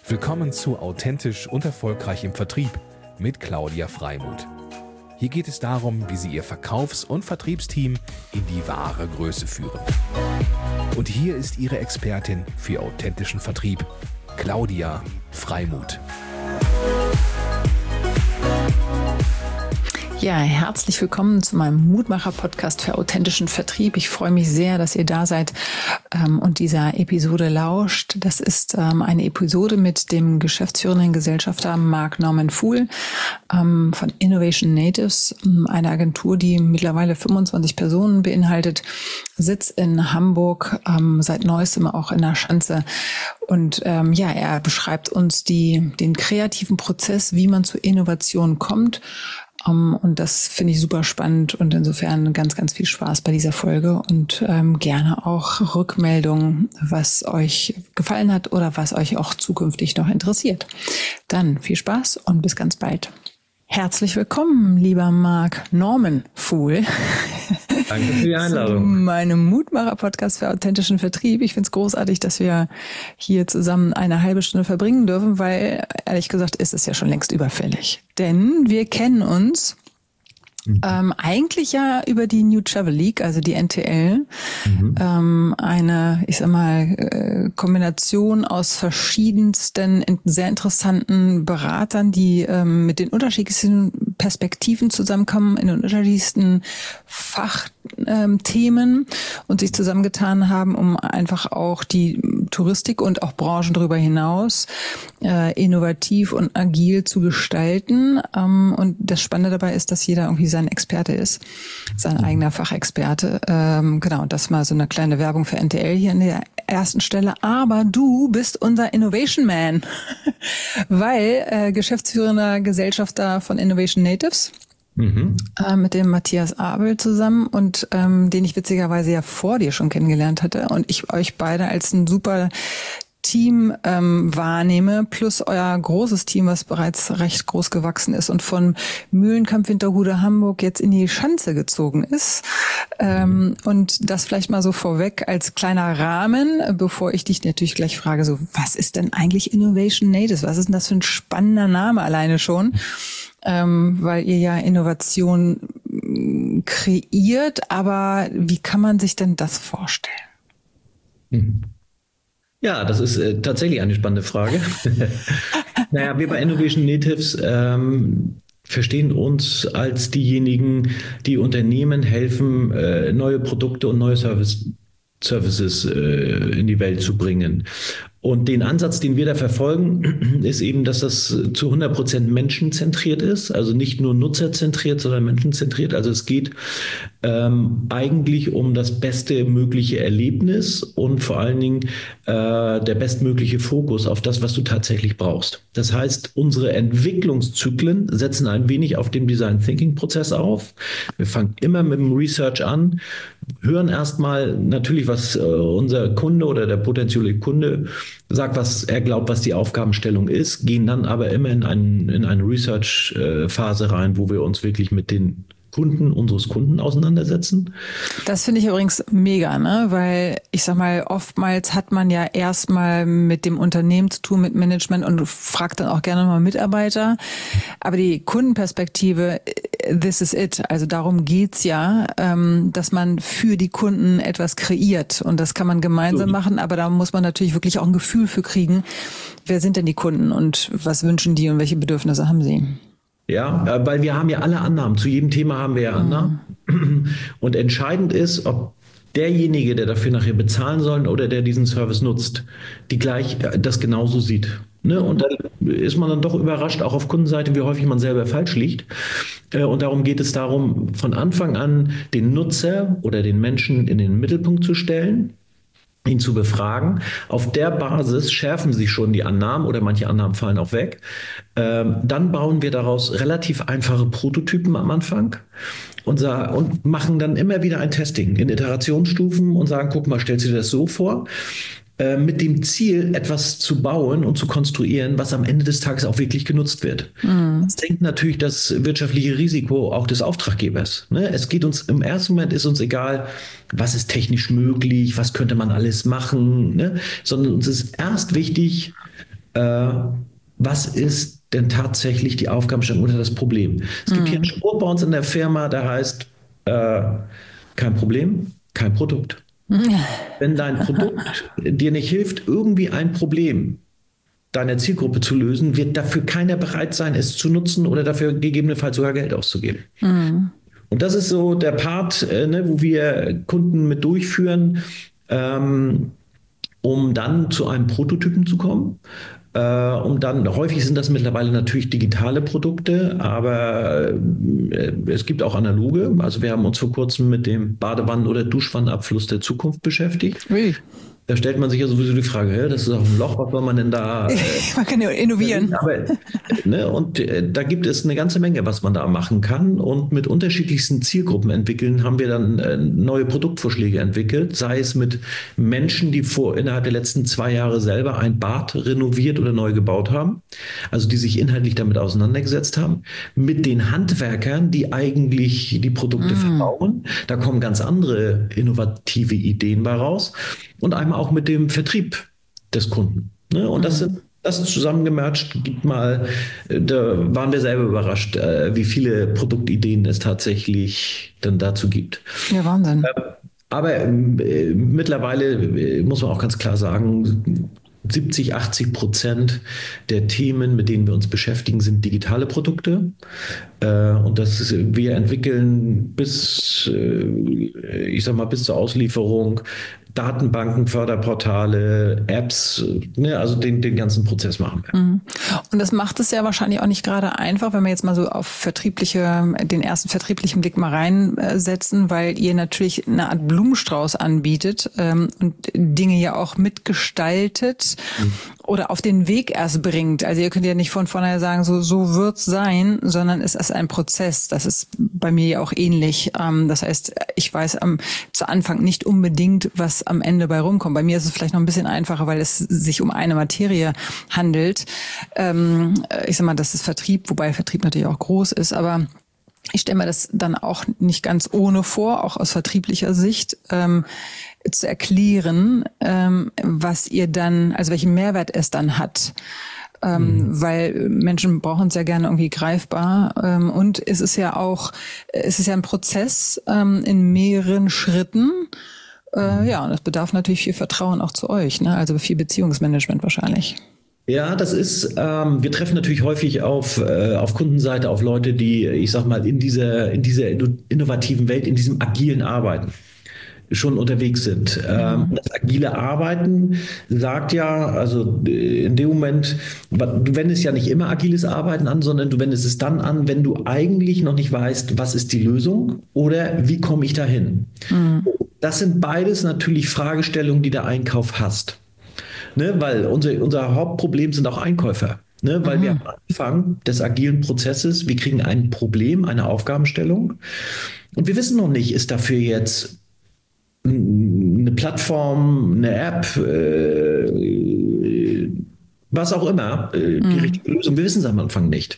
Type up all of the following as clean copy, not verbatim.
Willkommen zu Authentisch und Erfolgreich im Vertrieb mit Claudia Freimuth. Hier geht es darum, wie Sie Ihr Verkaufs- und Vertriebsteam in die wahre Größe führen. Und hier ist Ihre Expertin für authentischen Vertrieb, Claudia Freimuth. Ja, herzlich willkommen zu meinem Mutmacher-Podcast für authentischen Vertrieb. Ich freue mich sehr, dass ihr da seid und dieser Episode lauscht. Das ist eine Episode mit dem geschäftsführenden Gesellschafter Mark Norman Fuhl von Innovation Natives, einer Agentur, die mittlerweile 25 Personen beinhaltet, Sitz in Hamburg, seit neuestem auch in der Schanze. Und er beschreibt uns den kreativen Prozess, wie man zur Innovation kommt. Und das finde ich super spannend und insofern ganz, ganz viel Spaß bei dieser Folge und gerne auch Rückmeldungen, was euch gefallen hat oder was euch auch zukünftig noch interessiert. Dann viel Spaß und bis ganz bald. Herzlich willkommen, lieber Mark Norman Fuhl. Danke für die Einladung. Zu meinem Mutmacher-Podcast für authentischen Vertrieb. Ich finde es großartig, dass wir hier zusammen eine halbe Stunde verbringen dürfen, weil, ehrlich gesagt, ist es ja schon längst überfällig. Denn wir kennen uns eigentlich ja über die New Travel League, also die NTL. Eine, ich sag mal, Kombination aus verschiedensten, sehr interessanten Beratern, die mit den unterschiedlichsten Perspektiven zusammenkommen, in den unterschiedlichsten Fachthemen und sich zusammengetan haben, um einfach auch die Touristik und auch Branchen darüber hinaus innovativ und agil zu gestalten. Und das Spannende dabei ist, dass jeder irgendwie sein Experte ist, sein eigener Fachexperte. Genau, das mal so eine kleine Werbung für NTL hier an der ersten Stelle. Aber du bist unser Innovation Man, weil geschäftsführender Gesellschafter von Innovation Natives. Mit dem Matthias Abel zusammen und den ich witzigerweise ja vor dir schon kennengelernt hatte und ich euch beide als ein super Team wahrnehme, plus euer großes Team, was bereits recht groß gewachsen ist und von Mühlenkamp, Winterhude, Hamburg jetzt in die Schanze gezogen ist. Und das vielleicht mal so vorweg als kleiner Rahmen, bevor ich dich natürlich gleich frage, so was ist denn eigentlich Innovation Natives? Was ist denn das für ein spannender Name alleine schon? Weil ihr ja Innovation kreiert, aber wie kann man sich denn das vorstellen? Ja, das ist tatsächlich eine spannende Frage. Naja, wir bei Innovation Natives verstehen uns als diejenigen, die Unternehmen helfen, neue Produkte und neue Services in die Welt zu bringen. Und den Ansatz, den wir da verfolgen, ist eben, dass das zu 100% menschenzentriert ist, also nicht nur nutzerzentriert, sondern menschenzentriert. Also es geht eigentlich um das beste mögliche Erlebnis und vor allen Dingen der bestmögliche Fokus auf das, was du tatsächlich brauchst. Das heißt, unsere Entwicklungszyklen setzen ein wenig auf dem Design Thinking Prozess auf. Wir fangen immer mit dem Research an, hören erstmal natürlich, was unser Kunde oder der potenzielle Kunde sagt, was er glaubt, was die Aufgabenstellung ist, gehen dann aber immer in eine Research-Phase rein, wo wir uns wirklich mit den Kunden unseres Kunden auseinandersetzen. Das finde ich übrigens mega, ne? Weil ich sag mal, oftmals hat man ja erstmal mit dem Unternehmen zu tun, mit Management und fragt dann auch gerne mal Mitarbeiter. Aber die Kundenperspektive, this is it. Also darum geht's ja, dass man für die Kunden etwas kreiert. Und das kann man gemeinsam machen, aber da muss man natürlich wirklich auch ein Gefühl für kriegen. Wer sind denn die Kunden und was wünschen die und welche Bedürfnisse haben sie? Ja, weil wir haben ja alle Annahmen. Zu jedem Thema haben wir ja Annahmen. Und entscheidend ist, ob derjenige, der dafür nachher bezahlen soll oder der diesen Service nutzt, das genauso sieht. Ne? Und dann ist man dann doch überrascht, auch auf Kundenseite, wie häufig man selber falsch liegt. Und darum geht es darum, von Anfang an den Nutzer oder den Menschen in den Mittelpunkt zu stellen, ihn zu befragen. Auf der Basis schärfen sich schon die Annahmen oder manche Annahmen fallen auch weg. Dann bauen wir daraus relativ einfache Prototypen am Anfang und machen dann immer wieder ein Testing in Iterationsstufen und sagen, guck mal, stellst du dir das so vor? Mit dem Ziel, etwas zu bauen und zu konstruieren, was am Ende des Tages auch wirklich genutzt wird. Das senkt natürlich das wirtschaftliche Risiko auch des Auftraggebers. Ne? Es geht uns, im ersten Moment ist uns egal, was ist technisch möglich, was könnte man alles machen, ne? Sondern uns ist erst wichtig, was ist denn tatsächlich die Aufgabenstellung oder das Problem? Es gibt hier einen Spruch bei uns in der Firma, der heißt, kein Problem, kein Produkt. Wenn dein Produkt dir nicht hilft, irgendwie ein Problem deiner Zielgruppe zu lösen, wird dafür keiner bereit sein, es zu nutzen oder dafür gegebenenfalls sogar Geld auszugeben. Und das ist so der Part, wo wir Kunden mit durchführen, um dann zu einem Prototypen zu kommen. Häufig sind das mittlerweile natürlich digitale Produkte, aber es gibt auch analoge. Also wir haben uns vor kurzem mit dem Badewannen- oder Duschwannenabfluss der Zukunft beschäftigt. Ui. Da stellt man sich ja sowieso die Frage, das ist auch ein Loch, was soll man denn da? Man kann ja innovieren. Aber, da gibt es eine ganze Menge, was man da machen kann. Und mit unterschiedlichsten Zielgruppen entwickeln, haben wir dann neue Produktvorschläge entwickelt, sei es mit Menschen, die innerhalb der letzten 2 Jahre selber ein Bad renoviert oder neu gebaut haben, also die sich inhaltlich damit auseinandergesetzt haben, mit den Handwerkern, die eigentlich die Produkte verbauen. Da kommen ganz andere innovative Ideen bei raus. Und einmal auch mit dem Vertrieb des Kunden. Ne? Und das zusammengematcht da waren wir selber überrascht, wie viele Produktideen es tatsächlich dann dazu gibt. Ja, Wahnsinn. Aber mittlerweile muss man auch ganz klar sagen, 70-80% der Themen, mit denen wir uns beschäftigen, sind digitale Produkte. Und wir entwickeln bis zur Auslieferung Datenbanken, Förderportale, Apps, also den ganzen Prozess machen wir. Und das macht es ja wahrscheinlich auch nicht gerade einfach, wenn wir jetzt mal so auf den ersten vertrieblichen Blick mal reinsetzen, weil ihr natürlich eine Art Blumenstrauß anbietet und Dinge ja auch mitgestaltet oder auf den Weg erst bringt. Also ihr könnt ja nicht von vornherein sagen, so wird's sein, sondern es ist ein Prozess. Das ist bei mir ja auch ähnlich. Das heißt, ich weiß zu Anfang nicht unbedingt, was am Ende bei rumkommt. Bei mir ist es vielleicht noch ein bisschen einfacher, weil es sich um eine Materie handelt. Ich sag mal, das ist Vertrieb, wobei Vertrieb natürlich auch groß ist, aber ich stelle mir das dann auch nicht ganz ohne vor, auch aus vertrieblicher Sicht, zu erklären, was ihr dann, also welchen Mehrwert es dann hat. Weil Menschen brauchen es ja gerne irgendwie greifbar. Und es ist ja ein Prozess in mehreren Schritten. Und es bedarf natürlich viel Vertrauen auch zu euch, ne? Also viel Beziehungsmanagement wahrscheinlich. Ja, das ist, wir treffen natürlich häufig auf Kundenseite auf Leute, die, ich sag mal, in dieser innovativen Welt, in diesem agilen Arbeiten schon unterwegs sind. Das agile Arbeiten sagt ja, also in dem Moment, du wendest ja nicht immer agiles Arbeiten an, sondern du wendest es dann an, wenn du eigentlich noch nicht weißt, was ist die Lösung oder wie komme ich dahin. Das sind beides natürlich Fragestellungen, die der Einkauf hasst. Ne, weil unser Hauptproblem sind auch Einkäufer. Ne, weil wir am Anfang des agilen Prozesses, wir kriegen ein Problem, eine Aufgabenstellung und wir wissen noch nicht, ist dafür jetzt eine Plattform, eine App, was auch immer, die richtige Lösung. Wir wissen es am Anfang nicht.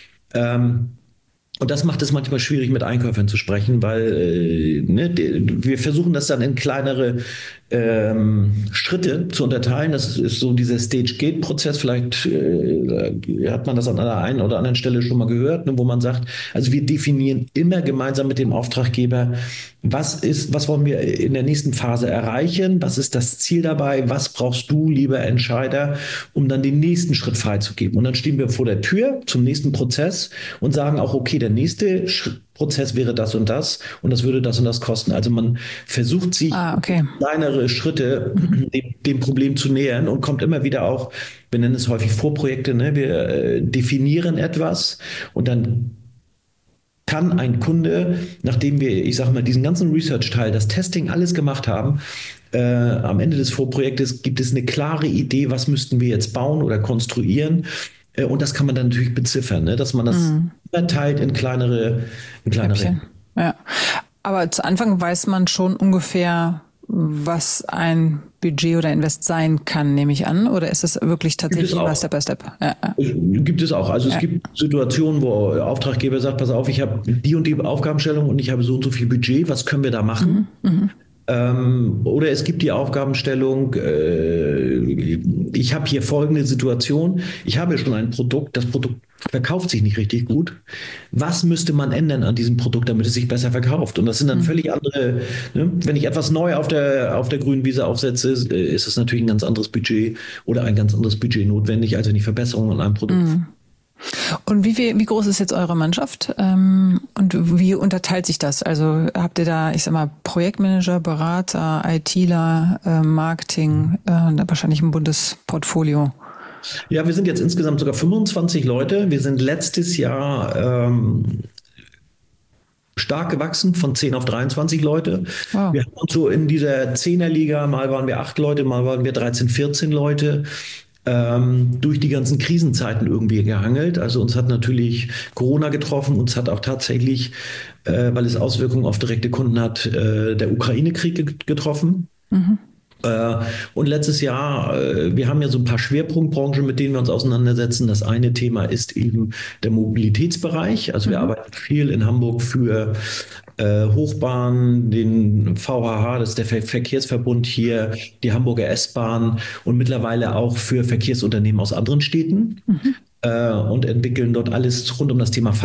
Und das macht es manchmal schwierig, mit Einkäufern zu sprechen, weil wir versuchen das dann in kleinere Schritte zu unterteilen. Das ist so dieser Stage-Gate-Prozess. Vielleicht hat man das an einer einen oder anderen Stelle schon mal gehört, wo man sagt, also wir definieren immer gemeinsam mit dem Auftraggeber, was wollen wir in der nächsten Phase erreichen? Was ist das Ziel dabei? Was brauchst du, lieber Entscheider, um dann den nächsten Schritt freizugeben? Und dann stehen wir vor der Tür zum nächsten Prozess und sagen auch, okay, der nächste Prozess wäre das und das würde das und das kosten. Also man versucht sich kleinere Schritte dem Problem zu nähern und kommt immer wieder auch, wir nennen es häufig Vorprojekte, ne? Wir definieren etwas und dann kann ein Kunde, nachdem wir, ich sage mal, diesen ganzen Research-Teil, das Testing, alles gemacht haben, am Ende des Vorprojektes gibt es eine klare Idee, was müssten wir jetzt bauen oder konstruieren. Und das kann man dann natürlich beziffern, ne? Dass man das teilt in kleinere Rennen. Ja, aber zu Anfang weiß man schon ungefähr, was ein Budget oder Invest sein kann, nehme ich an. Oder ist es wirklich tatsächlich immer Step by Step? Ja. Gibt es auch. Also es gibt Situationen, wo der Auftraggeber sagt, pass auf, ich habe die und die Aufgabenstellung und ich habe so und so viel Budget. Was können wir da machen? Oder es gibt die Aufgabenstellung, ich habe hier folgende Situation, ich habe schon ein Produkt, das Produkt verkauft sich nicht richtig gut. Was müsste man ändern an diesem Produkt, damit es sich besser verkauft? Und das sind dann völlig andere, ne? Wenn ich etwas neu auf der grünen Wiese aufsetze, ist es natürlich ein ganz anderes Budget oder ein ganz anderes Budget notwendig, als wenn ich Verbesserungen an einem Produkt. Und wie groß ist jetzt eure Mannschaft? Und wie unterteilt sich das? Also habt ihr da, ich sag mal, Projektmanager, Berater, ITler, Marketing, wahrscheinlich ein buntes Portfolio? Ja, wir sind jetzt insgesamt sogar 25 Leute. Wir sind letztes Jahr stark gewachsen von 10 auf 23 Leute. Wow. Wir haben uns so in dieser 10er-Liga, mal waren wir 8 Leute, mal waren wir 13, 14 Leute, durch die ganzen Krisenzeiten irgendwie gehangelt. Also uns hat natürlich Corona getroffen, uns hat auch tatsächlich, weil es Auswirkungen auf direkte Kunden hat, der Ukraine-Krieg getroffen. Und letztes Jahr, wir haben ja so ein paar Schwerpunktbranchen, mit denen wir uns auseinandersetzen. Das eine Thema ist eben der Mobilitätsbereich. Also wir arbeiten viel in Hamburg für Hochbahn, den VHH, das ist der Verkehrsverbund hier, die Hamburger S-Bahn und mittlerweile auch für Verkehrsunternehmen aus anderen Städten. Und entwickeln dort alles rund um das Thema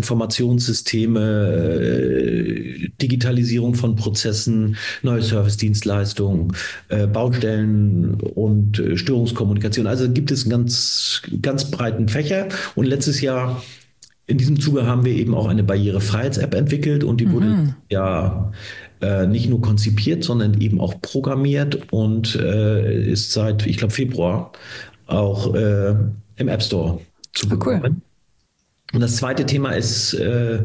Fahrgastinformationssysteme, Digitalisierung von Prozessen, neue Service-Dienstleistungen, Baustellen und Störungskommunikation. Also gibt es einen ganz, ganz breiten Fächer. Und letztes Jahr in diesem Zuge haben wir eben auch eine Barrierefreiheits-App entwickelt und die wurde ja nicht nur konzipiert, sondern eben auch programmiert und ist seit, ich glaube, Februar auch im App Store zu bekommen. Cool. Und das zweite Thema ist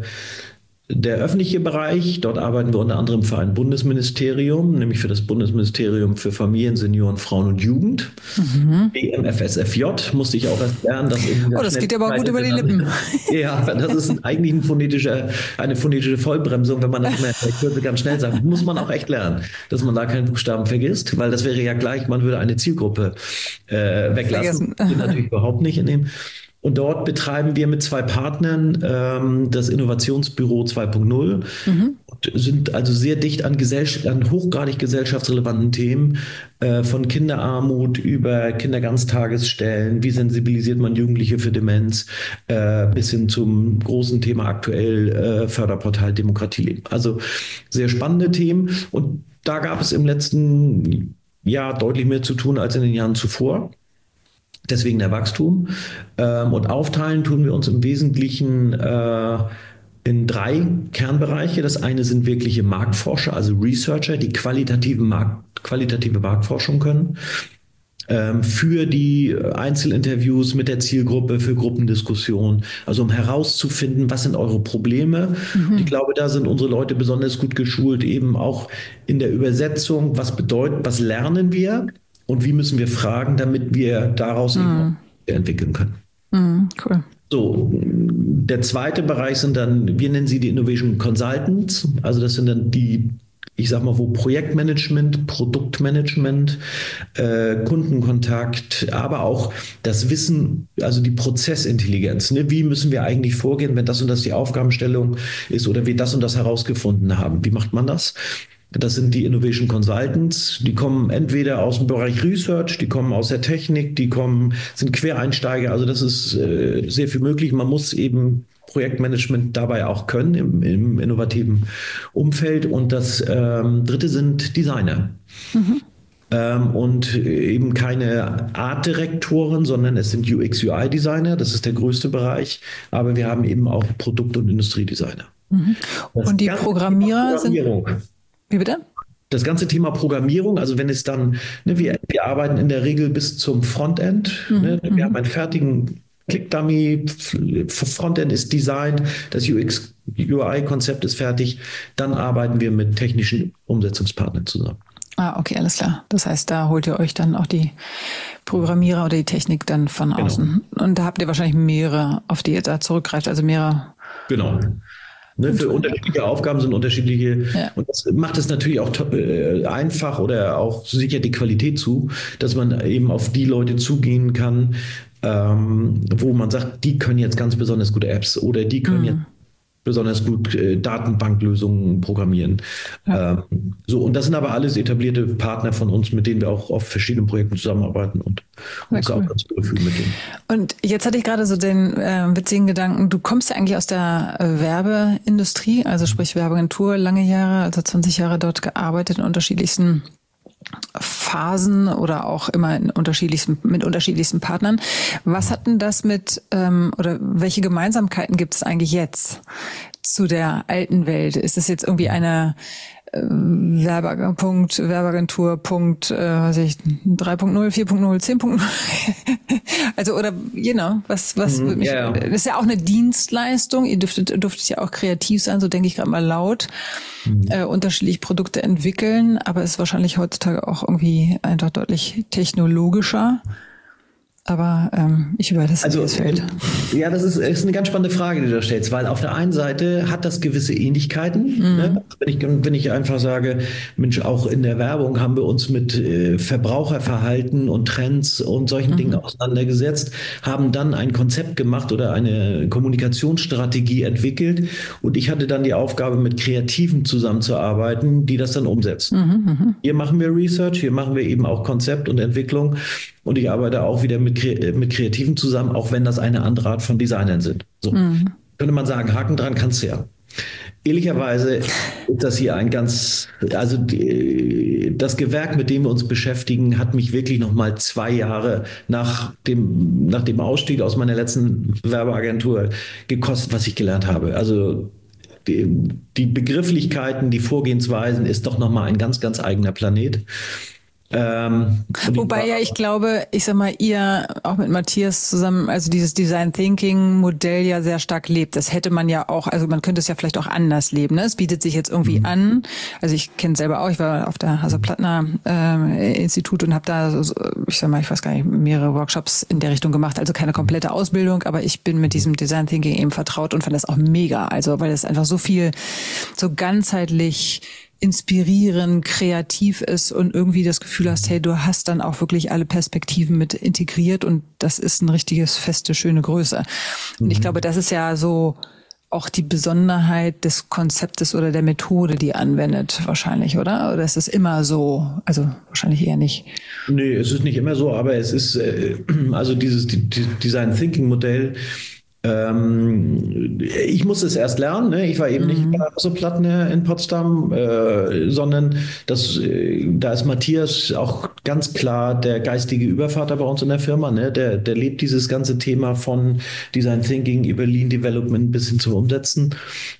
der öffentliche Bereich. Dort arbeiten wir unter anderem für ein Bundesministerium, nämlich für das Bundesministerium für Familien, Senioren, Frauen und Jugend. BMFSFJ musste ich auch erst lernen. Das geht aber gut über die Lippen. Ja, das ist eigentlich eine phonetische Vollbremsung, wenn man das mehr ganz schnell sagt. Muss man auch echt lernen, dass man da keinen Buchstaben vergisst, weil das wäre ja gleich, man würde eine Zielgruppe weglassen. Das natürlich überhaupt nicht in dem. Und dort betreiben wir mit 2 Partnern das Innovationsbüro 2.0 und sind also sehr dicht an hochgradig gesellschaftsrelevanten Themen, von Kinderarmut über Kinderganztagesstellen, wie sensibilisiert man Jugendliche für Demenz, bis hin zum großen Thema aktuell Förderportal Demokratie leben. Also sehr spannende Themen und da gab es im letzten Jahr deutlich mehr zu tun als in den Jahren zuvor. Deswegen der Wachstum. Und aufteilen tun wir uns im Wesentlichen in 3 Kernbereiche. Das eine sind wirkliche Marktforscher, also Researcher, die qualitative Marktforschung können. Für die Einzelinterviews mit der Zielgruppe, für Gruppendiskussionen, also um herauszufinden, was sind eure Probleme. Und ich glaube, da sind unsere Leute besonders gut geschult, eben auch in der Übersetzung, was lernen wir? Und wie müssen wir fragen, damit wir daraus entwickeln können? Cool. So, der zweite Bereich sind dann, wir nennen sie die Innovation Consultants. Also das sind dann die, ich sag mal, wo Projektmanagement, Produktmanagement, Kundenkontakt, aber auch das Wissen, also die Prozessintelligenz. Ne? Wie müssen wir eigentlich vorgehen, wenn das und das die Aufgabenstellung ist oder wir das und das herausgefunden haben? Wie macht man das? Das sind die Innovation Consultants, die kommen entweder aus dem Bereich Research, die kommen aus der Technik, sind Quereinsteiger, also das ist sehr viel möglich. Man muss eben Projektmanagement dabei auch können im innovativen Umfeld. Und das dritte sind Designer. Und eben keine Art-Direktoren, sondern es sind UX-UI-Designer, das ist der größte Bereich, aber wir haben eben auch Produkt- und Industriedesigner. Und die Programmierer sind... Wie bitte? Das ganze Thema Programmierung, also wenn es dann, wir arbeiten in der Regel bis zum Frontend. Wir haben einen fertigen Click-Dummy, Frontend ist designt, das UX-UI-Konzept ist fertig. Dann arbeiten wir mit technischen Umsetzungspartnern zusammen. Okay, alles klar. Das heißt, da holt ihr euch dann auch die Programmierer oder die Technik dann von außen. Und da habt ihr wahrscheinlich mehrere, auf die ihr da zurückgreift, also mehrere. Genau. Für unterschiedliche Aufgaben sind unterschiedliche. Ja. Und das macht es natürlich auch einfach oder auch sichert die Qualität zu, dass man eben auf die Leute zugehen kann, wo man sagt, die können jetzt ganz besonders gute Apps oder die können jetzt besonders gut Datenbanklösungen programmieren. Ja. So, und das sind aber alles etablierte Partner von uns, mit denen wir auch auf verschiedenen Projekten zusammenarbeiten und uns cool. auch ganz wohl fühlen mit denen. Und jetzt hatte ich gerade so den witzigen Gedanken, du kommst ja eigentlich aus der Werbeindustrie, also sprich Werbeagentur, lange Jahre, also 20 Jahre dort gearbeitet in unterschiedlichsten Phasen oder auch immer mit unterschiedlichsten Partnern. Was hat denn das oder welche Gemeinsamkeiten gibt es eigentlich jetzt zu der alten Welt? Ist es jetzt irgendwie eine Werbeagentur, 3.0, 4.0, 10.0? Also, oder, was würde mich, Ja. das ist ja auch eine Dienstleistung. Ihr dürftet ja auch kreativ sein, so denke ich gerade mal laut, unterschiedliche Produkte entwickeln, aber ist wahrscheinlich heutzutage auch irgendwie einfach deutlich technologischer. Aber ich überlasse das Feld. Ja, das ist eine ganz spannende Frage, die du da stellst, weil auf der einen Seite hat das gewisse Ähnlichkeiten. Ne? Wenn ich einfach sage, Mensch, auch in der Werbung haben wir uns mit Verbraucherverhalten und Trends und solchen Dingen auseinandergesetzt, haben dann ein Konzept gemacht oder eine Kommunikationsstrategie entwickelt und ich hatte dann die Aufgabe, mit Kreativen zusammenzuarbeiten, die das dann umsetzen. Hier machen wir Research, hier machen wir eben auch Konzept und Entwicklung. Und ich arbeite auch wieder mit Kreativen zusammen, auch wenn das eine andere Art von Designern sind. So. Könnte man sagen, Haken dran kannst du ja. Ehrlicherweise ist das hier das Gewerk, mit dem wir uns beschäftigen, hat mich wirklich nochmal 2 Jahre nach dem Ausstieg aus meiner letzten Werbeagentur gekostet, was ich gelernt habe. Also die Begrifflichkeiten, die Vorgehensweisen ist doch nochmal ein ganz, ganz eigener Planet. Wobei ja, ich glaube, ich sag mal, ihr auch mit Matthias zusammen, also dieses Design Thinking Modell ja sehr stark lebt. Das hätte man ja auch, also man könnte es ja vielleicht auch anders leben. Ne? Es bietet sich jetzt irgendwie an. Also ich kenne es selber auch. Ich war auf der Hasso-Plattner Institut und habe da, ich sag mal, ich weiß gar nicht, mehrere Workshops in der Richtung gemacht. Also keine komplette Ausbildung, aber ich bin mit diesem Design Thinking eben vertraut und fand das auch mega. Also weil es einfach so viel, so ganzheitlich inspirierend, kreativ ist und irgendwie das Gefühl hast, hey, du hast dann auch wirklich alle Perspektiven mit integriert und das ist ein richtiges, feste, schöne Größe. Und ich glaube, das ist ja so auch die Besonderheit des Konzeptes oder der Methode, die ihr anwendet, wahrscheinlich, oder? Oder ist es immer so? Also wahrscheinlich eher nicht. Nee, es ist nicht immer so, aber es ist, also dieses Design Thinking Modell, ich musste es erst lernen. Ne? Ich war eben nicht bei Hasso-Plattner in Potsdam, sondern da ist Matthias auch ganz klar der geistige Übervater bei uns in der Firma. Ne? Der lebt dieses ganze Thema von Design Thinking über Lean Development bis hin zum Umsetzen.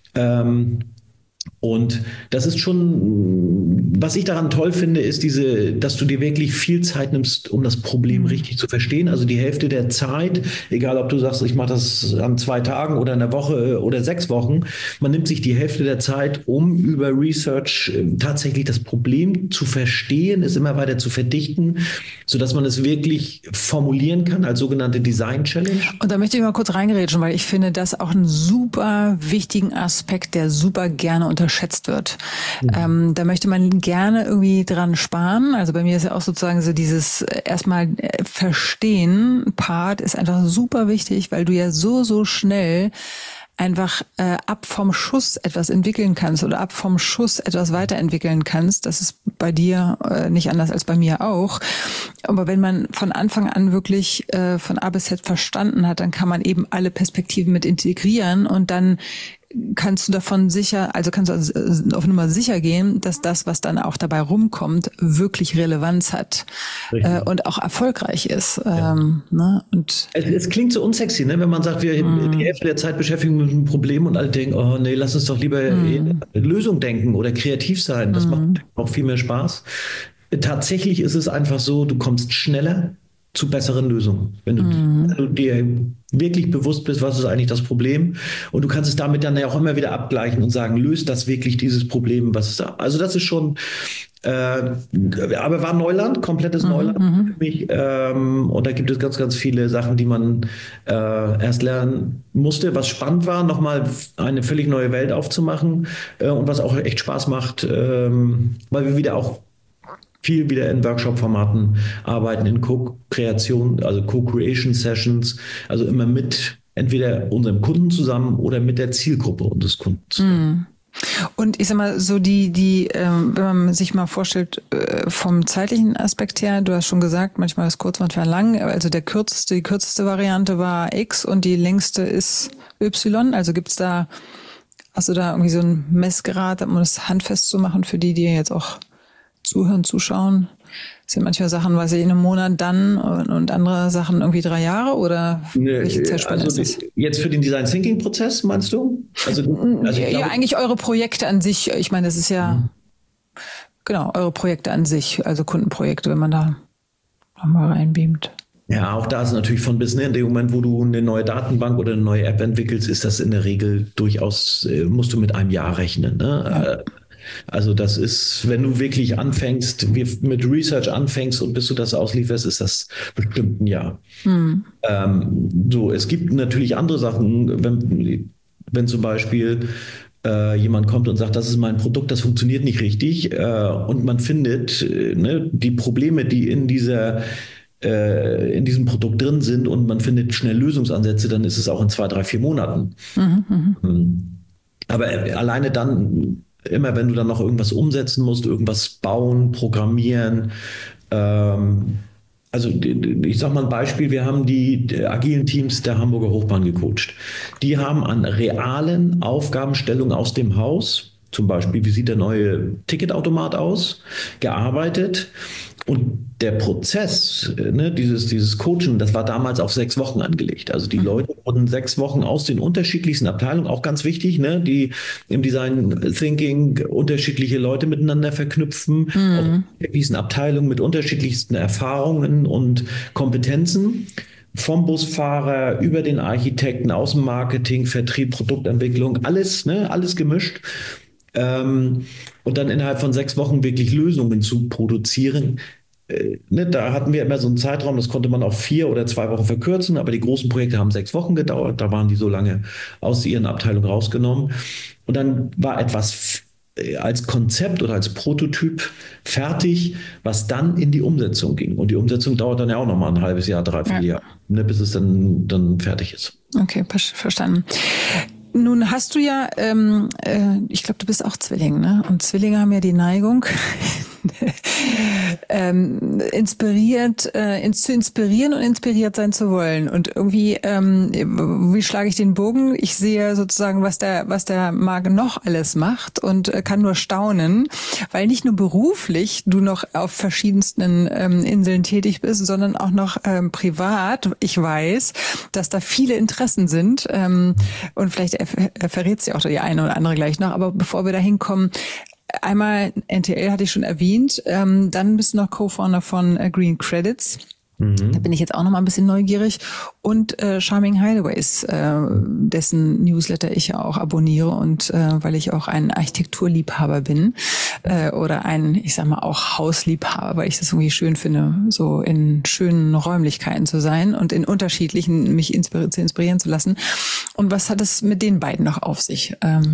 Und das ist schon, was ich daran toll finde, ist dass du dir wirklich viel Zeit nimmst, um das Problem richtig zu verstehen. Also die Hälfte der Zeit, egal ob du sagst, ich mache das an 2 Tagen oder einer Woche oder 6 Wochen, man nimmt sich die Hälfte der Zeit, um über Research tatsächlich das Problem zu verstehen, es immer weiter zu verdichten, sodass man es wirklich formulieren kann als sogenannte Design Challenge. Und da möchte ich mal kurz reingerätschen, weil ich finde das auch einen super wichtigen Aspekt, der super gerne unterschätzt wird. Da möchte man gerne irgendwie dran sparen. Also bei mir ist ja auch sozusagen so dieses erstmal Verstehen Part ist einfach super wichtig, weil du ja so schnell einfach ab vom Schuss etwas entwickeln kannst oder ab vom Schuss etwas weiterentwickeln kannst. Das ist bei dir nicht anders als bei mir auch. Aber wenn man von Anfang an wirklich von A bis Z verstanden hat, dann kann man eben alle Perspektiven mit integrieren und dann kannst du auf Nummer sicher gehen, dass das, was dann auch dabei rumkommt, wirklich Relevanz hat und auch erfolgreich ist. Ja. Ne? Und es klingt so unsexy, ne? Wenn man sagt, wir die Hälfte der Zeit beschäftigen mit einem Problem und alle denken, oh nee, lass uns doch lieber in Lösung denken oder kreativ sein. Das macht auch viel mehr Spaß. Tatsächlich ist es einfach so, du kommst schneller zu besseren Lösungen. Wenn du dir wirklich bewusst bist, was ist eigentlich das Problem und du kannst es damit dann ja auch immer wieder abgleichen und sagen, löst das wirklich dieses Problem, was ist da? Also das ist schon, aber war Neuland, komplettes Neuland für mich und da gibt es ganz, ganz viele Sachen, die man erst lernen musste. Was spannend war, nochmal eine völlig neue Welt aufzumachen und was auch echt Spaß macht, weil wir wieder auch viel wieder in Workshop-Formaten arbeiten, in Co-Kreation, also Co-Creation-Sessions, also immer mit entweder unserem Kunden zusammen oder mit der Zielgruppe unseres Kunden zusammen. Und ich sag mal, so wenn man sich mal vorstellt, vom zeitlichen Aspekt her, du hast schon gesagt, manchmal ist kurz, manchmal lang, also die kürzeste Variante war X und die längste ist Y, also hast du da irgendwie so ein Messgerät, um das handfest zu machen für die jetzt auch zuhören, zuschauen? Das sind manchmal Sachen, weiß ich, in einem Monat dann und andere Sachen irgendwie 3 Jahre oder welche Zeitspanne ist das? Jetzt für den Design Thinking Prozess, meinst du? Also eigentlich eure Projekte an sich. Ich meine, das ist ja genau eure Projekte an sich, also Kundenprojekte, wenn man da nochmal reinbeamt. Ja, auch da ist natürlich von bis, ne, in dem Moment, wo du eine neue Datenbank oder eine neue App entwickelst, ist das in der Regel durchaus, musst du mit einem Jahr rechnen. Ne? Ja. Also das ist, wenn du wirklich mit Research anfängst und bis du das auslieferst, ist das bestimmt ein Jahr. Es gibt natürlich andere Sachen, wenn zum Beispiel jemand kommt und sagt, das ist mein Produkt, das funktioniert nicht richtig und man findet die Probleme, die in diesem Produkt drin sind und man findet schnell Lösungsansätze, dann ist es auch in 2, 3, 4 Monaten. Aber alleine dann, immer wenn du dann noch irgendwas umsetzen musst, irgendwas bauen, programmieren, also ich sage mal ein Beispiel, wir haben die agilen Teams der Hamburger Hochbahn gecoacht. Die haben an realen Aufgabenstellungen aus dem Haus, zum Beispiel, wie sieht der neue Ticketautomat aus, gearbeitet. Und der Prozess, dieses Coaching, das war damals auf 6 Wochen angelegt. Also die Leute wurden 6 Wochen aus den unterschiedlichsten Abteilungen, auch ganz wichtig, ne, die im Design Thinking unterschiedliche Leute miteinander verknüpfen, aus diesen Abteilungen mit unterschiedlichsten Erfahrungen und Kompetenzen. Vom Busfahrer über den Architekten, Außenmarketing, Vertrieb, Produktentwicklung, alles gemischt. Und dann innerhalb von 6 Wochen wirklich Lösungen zu produzieren. Da hatten wir immer so einen Zeitraum, das konnte man auf 4 oder 2 Wochen verkürzen, aber die großen Projekte haben 6 Wochen gedauert, da waren die so lange aus ihren Abteilungen rausgenommen. Und dann war etwas als Konzept oder als Prototyp fertig, was dann in die Umsetzung ging. Und die Umsetzung dauert dann ja auch nochmal ein halbes Jahr, 3, 4 Jahre, bis es dann fertig ist. Okay, verstanden. Nun hast du ja, ich glaube, du bist auch Zwilling, ne? Und Zwillinge haben ja die Neigung, zu inspirieren und inspiriert sein zu wollen. Und irgendwie, wie schlage ich den Bogen? Ich sehe sozusagen, was der Marc noch alles macht und kann nur staunen, weil nicht nur beruflich du noch auf verschiedensten Inseln tätig bist, sondern auch noch privat. Ich weiß, dass da viele Interessen sind und vielleicht verrät sie auch die eine oder andere gleich noch. Aber bevor wir da hinkommen, einmal NTL hatte ich schon erwähnt, dann bist du noch Co-Founder von Green Credits. Da bin ich jetzt auch noch mal ein bisschen neugierig. Und Charming Hideaways, dessen Newsletter ich ja auch abonniere und weil ich auch ein Architekturliebhaber bin oder ich sag mal auch Hausliebhaber, weil ich das irgendwie schön finde, so in schönen Räumlichkeiten zu sein und in unterschiedlichen mich inspirieren zu lassen. Und was hat es mit den beiden noch auf sich?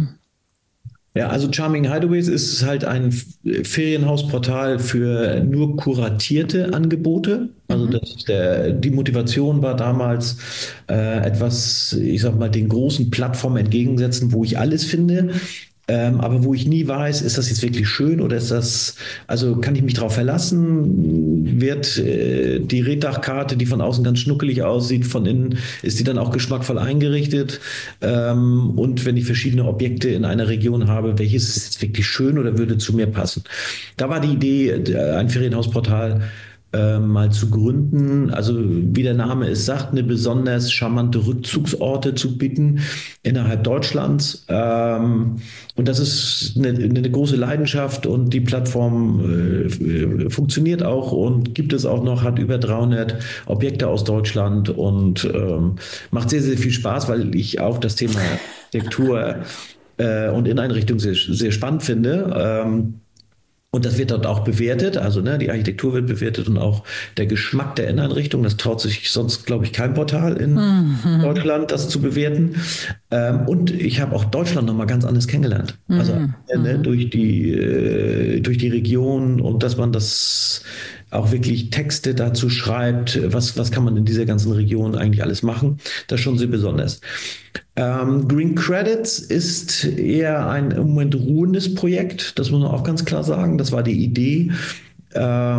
Ja, also Charming Hideaways ist halt ein Ferienhausportal für nur kuratierte Angebote. Also die Motivation war damals etwas, ich sag mal, den großen Plattformen entgegensetzen, wo ich alles finde. Aber wo ich nie weiß, ist das jetzt wirklich schön oder kann ich mich darauf verlassen? Wird die Reddachkarte, die von außen ganz schnuckelig aussieht, von innen ist die dann auch geschmackvoll eingerichtet? Und wenn ich verschiedene Objekte in einer Region habe, welches ist jetzt wirklich schön oder würde zu mir passen? Da war die Idee, ein Ferienhausportal mal zu gründen, also wie der Name es sagt, eine besonders charmante Rückzugsorte zu bieten innerhalb Deutschlands. Und das ist eine große Leidenschaft und die Plattform funktioniert auch und gibt es auch noch, hat über 300 Objekte aus Deutschland und macht sehr, sehr viel Spaß, weil ich auch das Thema Architektur und Inneneinrichtung sehr, sehr spannend finde. Und das wird dort auch bewertet, also die Architektur wird bewertet und auch der Geschmack der Inneneinrichtung. Das traut sich sonst, glaube ich, kein Portal in Deutschland, das zu bewerten. Und ich habe auch Deutschland nochmal ganz anders kennengelernt. Also durch die Region und dass man das auch wirklich Texte dazu schreibt, was kann man in dieser ganzen Region eigentlich alles machen. Das ist schon sehr besonders. Green Credits ist eher ein im Moment ruhendes Projekt, das muss man auch ganz klar sagen. Das war die Idee. Da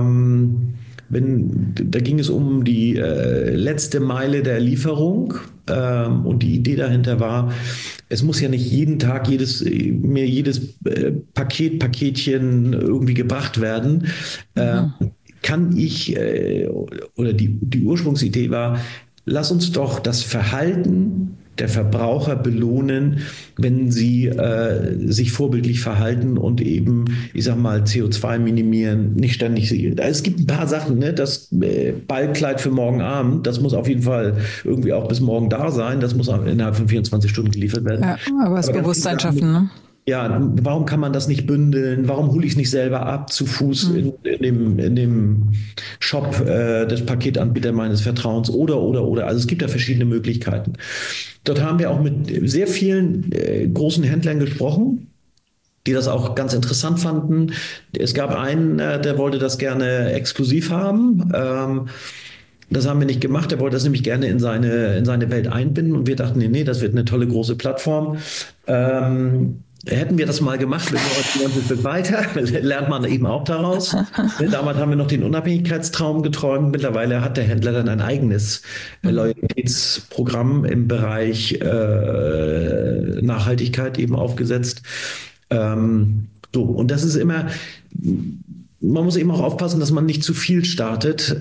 ging es um die letzte Meile der Lieferung, und die Idee dahinter war, es muss ja nicht jeden Tag jedes Paketchen irgendwie gebracht werden. Kann ich, oder die Ursprungsidee war, lass uns doch das Verhalten der Verbraucher belohnen, wenn sie sich vorbildlich verhalten und eben, ich sag mal, CO2 minimieren, nicht ständig. Es gibt ein paar Sachen, ne? Das Ballkleid für morgen Abend, das muss auf jeden Fall irgendwie auch bis morgen da sein. Das muss innerhalb von 24 Stunden geliefert werden. Ja, aber das Bewusstsein schaffen, ne? Ja, warum kann man das nicht bündeln? Warum hole ich es nicht selber ab zu Fuß in dem Shop des Paketanbieters meines Vertrauens oder. Also es gibt da verschiedene Möglichkeiten. Dort haben wir auch mit sehr vielen großen Händlern gesprochen, die das auch ganz interessant fanden. Es gab einen, der wollte das gerne exklusiv haben. Das haben wir nicht gemacht. Er wollte das nämlich gerne in seine Welt einbinden. Und wir dachten, nee, das wird eine tolle große Plattform. Hätten wir das mal gemacht, wir ein bisschen weiter, lernt man eben auch daraus. Damals haben wir noch den Unabhängigkeitstraum geträumt. Mittlerweile hat der Händler dann ein eigenes Loyalitätsprogramm im Bereich Nachhaltigkeit eben aufgesetzt. Und das ist immer, man muss eben auch aufpassen, dass man nicht zu viel startet.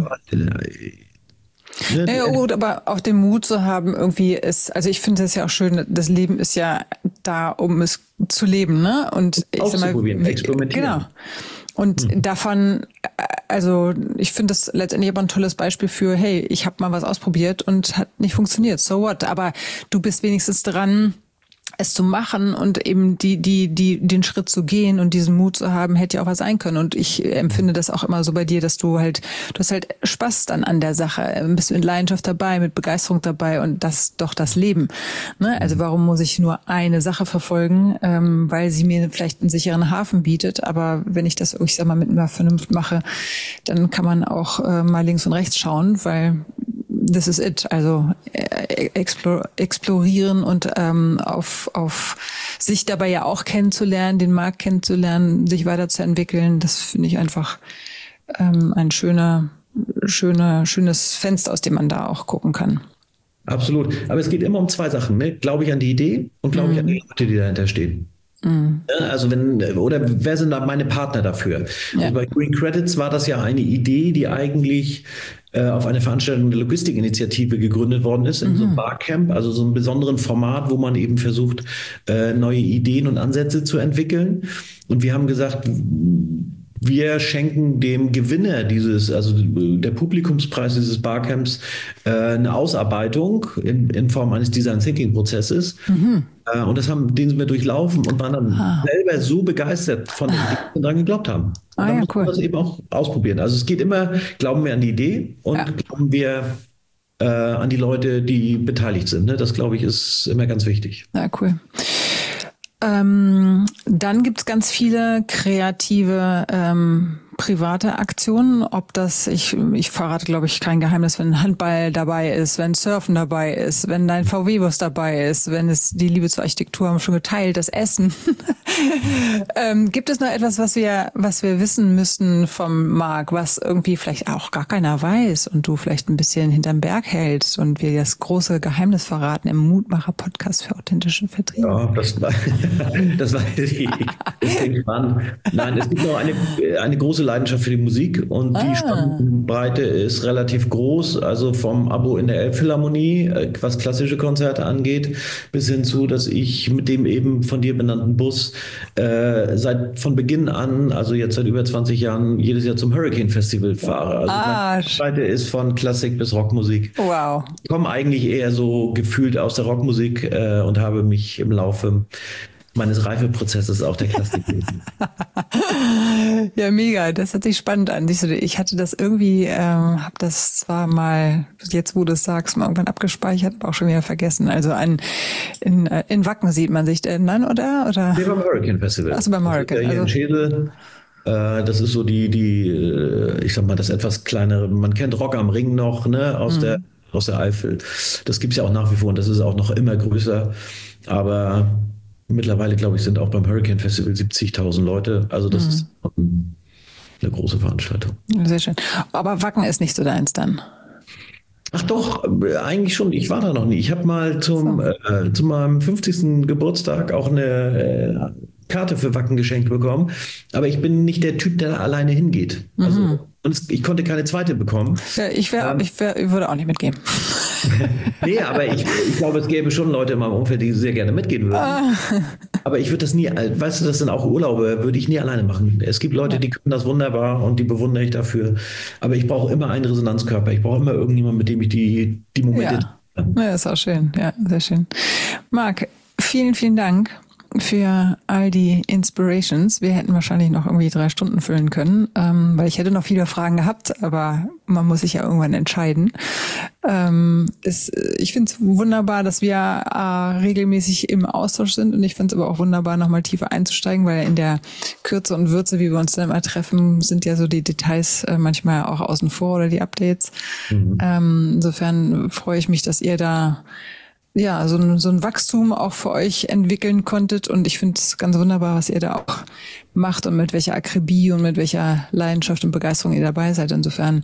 Ja, gut, aber auch den Mut zu haben, irgendwie ist, also ich finde es ja auch schön, das Leben ist ja da, um es zu leben, ne? Und ich sag mal, experimentieren. Genau. Und davon, also ich finde das letztendlich aber ein tolles Beispiel für, hey, ich habe mal was ausprobiert und hat nicht funktioniert, so what? Aber du bist wenigstens dran, es zu machen und eben den Schritt zu gehen und diesen Mut zu haben, hätte ja auch was sein können. Und ich empfinde das auch immer so bei dir, dass du hast halt Spaß dann an der Sache, bist mit Leidenschaft dabei, mit Begeisterung dabei und das ist doch das Leben. Ne? Also warum muss ich nur eine Sache verfolgen, weil sie mir vielleicht einen sicheren Hafen bietet, aber wenn ich das, ich sag mal, mit einer Vernunft mache, dann kann man auch mal links und rechts schauen, weil this is it. Also explorieren und auf sich dabei ja auch kennenzulernen, den Markt kennenzulernen, sich weiterzuentwickeln, das finde ich einfach ein schönes Fenster, aus dem man da auch gucken kann. Absolut. Aber es geht immer um zwei Sachen. Ne? Glaube ich an die Idee und glaube ich an die Leute, die dahinter stehen. Also wer sind da meine Partner dafür? Ja. Also bei Green Credits war das ja eine Idee, die eigentlich auf einer Veranstaltung der Logistikinitiative gegründet worden ist, in so einem Barcamp, also so einem besonderen Format, wo man eben versucht, neue Ideen und Ansätze zu entwickeln. Und wir haben gesagt, wir schenken dem Gewinner also der Publikumspreis dieses Barcamps, eine Ausarbeitung in Form eines Design Thinking Prozesses. Und den sind wir durchlaufen und waren dann selber so begeistert von der Idee, dass wir daran geglaubt haben. Und dann müssen wir das eben auch ausprobieren. Also es geht immer, glauben wir an die Idee und glauben wir an die Leute, die beteiligt sind. Ne? Das, glaube ich, ist immer ganz wichtig. Ja, cool. Dann gibt's ganz viele kreative private Aktionen, ob das, ich verrate, glaube ich, kein Geheimnis, wenn Handball dabei ist, wenn Surfen dabei ist, wenn dein VW-Bus dabei ist, wenn es die Liebe zur Architektur haben wir schon geteilt, das Essen. Gibt es noch etwas, was wir wissen müssen vom Marc, was irgendwie vielleicht auch gar keiner weiß und du vielleicht ein bisschen hinterm Berg hältst und wir das große Geheimnis verraten im Mutmacher-Podcast für authentischen Vertrieb? Ja, das war spannend. Nein, es gibt noch eine große Leidenschaft für die Musik und die Spannbreite ist relativ groß, also vom Abo in der Elbphilharmonie, was klassische Konzerte angeht, bis hin zu, dass ich mit dem eben von dir benannten Bus von Beginn an, also jetzt seit über 20 Jahren, jedes Jahr zum Hurricane Festival fahre. Also meine Seite ist von Klassik bis Rockmusik. Wow. Ich komme eigentlich eher so gefühlt aus der Rockmusik und habe mich im Laufe meines Reifeprozesses auch der Klassik gelesen. Ja, mega. Das hört sich spannend an. Ich hatte das irgendwie, habe das zwar mal, jetzt wo du es sagst, mal irgendwann abgespeichert, aber auch schon wieder vergessen. Also in Wacken sieht man sich denn dann, oder? Nee, beim Hurricane Festival. Also beim Hurricane. Hier in Schädel. Das ist so ich sag mal, das etwas kleinere. Man kennt Rock am Ring noch, ne, aus der Eifel. Das gibt es ja auch nach wie vor und das ist auch noch immer größer. Aber mittlerweile, glaube ich, sind auch beim Hurricane Festival 70.000 Leute. Also das ist eine große Veranstaltung. Sehr schön. Aber Wacken ist nicht so deins dann? Ach doch, eigentlich schon. Ich war da noch nie. Ich habe mal zu meinem 50. Geburtstag auch eine Karte für Wacken geschenkt bekommen. Aber ich bin nicht der Typ, der da alleine hingeht. Also, ich konnte keine zweite bekommen. Ja, ich würde auch nicht mitgehen. Nee, aber ich glaube, es gäbe schon Leute in meinem Umfeld, die sehr gerne mitgehen würden. Aber ich würde das nie, weißt du, das sind auch Urlaube, würde ich nie alleine machen. Es gibt Leute, die können das wunderbar und die bewundere ich dafür. Aber ich brauche immer einen Resonanzkörper. Ich brauche immer irgendjemanden, mit dem ich die Momente... Ja, ist auch schön. Ja, sehr schön. Marc, vielen, vielen Dank für all die Inspirations. Wir hätten wahrscheinlich noch irgendwie 3 Stunden füllen können, weil ich hätte noch viele Fragen gehabt, aber man muss sich ja irgendwann entscheiden. Ich finde es wunderbar, dass wir regelmäßig im Austausch sind und ich finde es aber auch wunderbar, nochmal tiefer einzusteigen, weil in der Kürze und Würze, wie wir uns dann immer treffen, sind ja so die Details manchmal auch außen vor oder die Updates. Insofern freue ich mich, dass ihr da so ein Wachstum auch für euch entwickeln konntet. Und ich finde es ganz wunderbar, was ihr da auch macht und mit welcher Akribie und mit welcher Leidenschaft und Begeisterung ihr dabei seid. Insofern,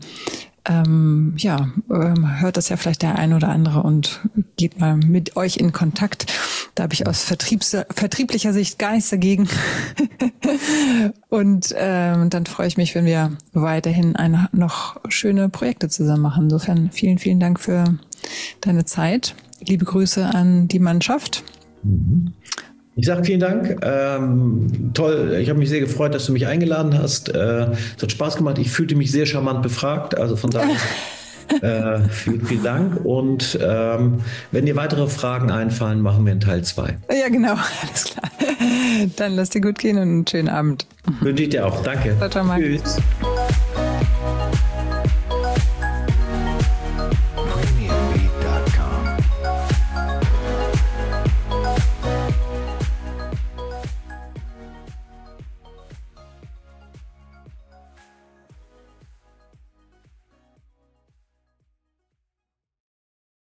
hört das ja vielleicht der ein oder andere und geht mal mit euch in Kontakt. Da habe ich aus vertrieblicher Sicht gar nichts dagegen. Und dann freue ich mich, wenn wir weiterhin noch schöne Projekte zusammen machen. Insofern vielen, vielen Dank für deine Zeit. Liebe Grüße an die Mannschaft. Ich sage vielen Dank. Toll, ich habe mich sehr gefreut, dass du mich eingeladen hast. Es hat Spaß gemacht. Ich fühlte mich sehr charmant befragt. Also von daher vielen, vielen Dank. Und wenn dir weitere Fragen einfallen, machen wir in Teil 2. Ja, genau. Alles klar. Dann lass dir gut gehen und einen schönen Abend. Wünsche ich dir auch. Danke. Ciao, Marc. Tschüss.